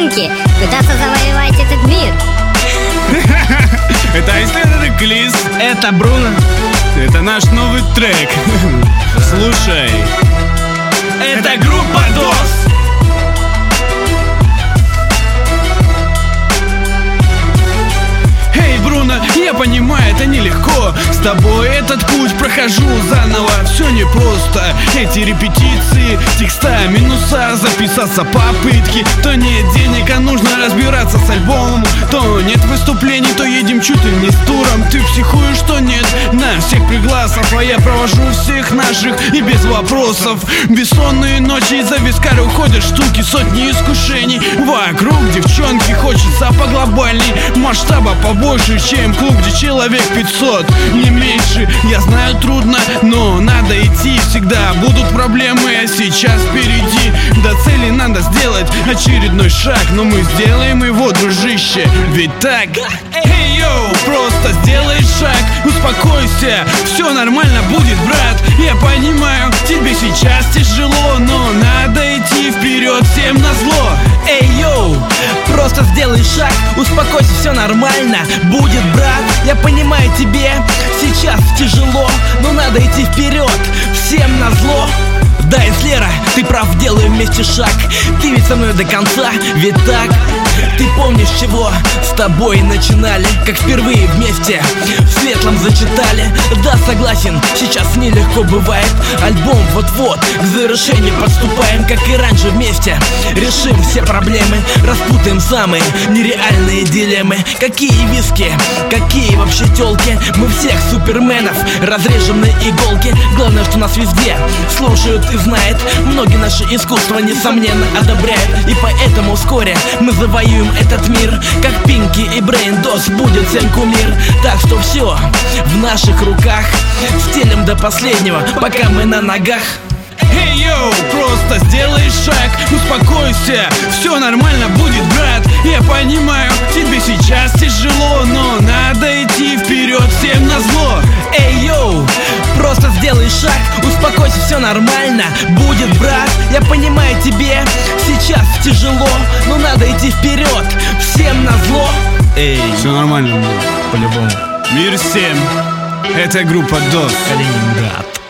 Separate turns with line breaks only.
вечеринки, пытаться завоевать этот мир.
Это Айслендер и Глиз.
Это Бруно.
Это наш новый трек. Слушай.
Это группа DOS.
Эй, Бруно, я понимаю, это нелегко. С тобой этот путь прохожу заново. Все непросто. Эти репетиции, текста, минуса, записаться попытки. То нет денег, а нужно разбираться с альбомом. То нет выступлений, то едем чуть ли не с туром. Ты психуешь, что нет на всех пригласов, а я провожу всех наших и без вопросов. Бессонные ночи из-за вискаря уходят штуки, сотни искушений. Вокруг девчонки хочется поглобальней, масштаба побольше, чем клуб, где человек 500, не меньше. Я знаю, трудно, но надо идти. Всегда будут проблемы, а сейчас впереди. До цели надо сделать очередной шаг, но мы сделаем его, дружище, ведь так. Эй, йоу, просто сделай шаг, успокойся, все нормально будет, брат. Я понимаю, тебе сейчас тяжело, но надо идти вперед всем назло.
Эй, йоу, просто сделай шаг, успокойся, все нормально будет, брат. Я понимаю, тебе сейчас тяжело, но надо идти вперед всем назло. Да, Лера, ты прав, делаем вместе шаг. Ты ведь со мной до конца, ведь так? Ты помнишь, чего с тобой начинали? Как впервые вместе в светлом зачитали. Да, согласен, сейчас нелегко бывает. Альбом вот-вот к завершению подступаем. Как и раньше вместе решим все проблемы, распутаем самые нереальные дилеммы. Какие виски, какие вообще тёлки. Мы всех суперменов разрежем на иголки. Главное, что нас везде слушают и знают. Многие наши искусства, несомненно, одобряют. И поэтому вскоре мы завоюем этот мир. Как Пинки и Брейн, DOS будет всем кумир. Так что все в наших руках, стелем до последнего, пока мы на ногах.
Эй, йоу, просто сделай шаг, успокойся, все нормально будет, брат. Я понимаю, тебе сейчас тяжело, но надо идти вперед всем назло.
Эй, йоу, просто сделай шаг, успокойся, все нормально будет, брат. Я понимаю, тебе сейчас тяжело, но надо идти вперед всем назло. Эй,
все нормально,
по-любому.
Мир всем. Это группа DOS.
Калининград.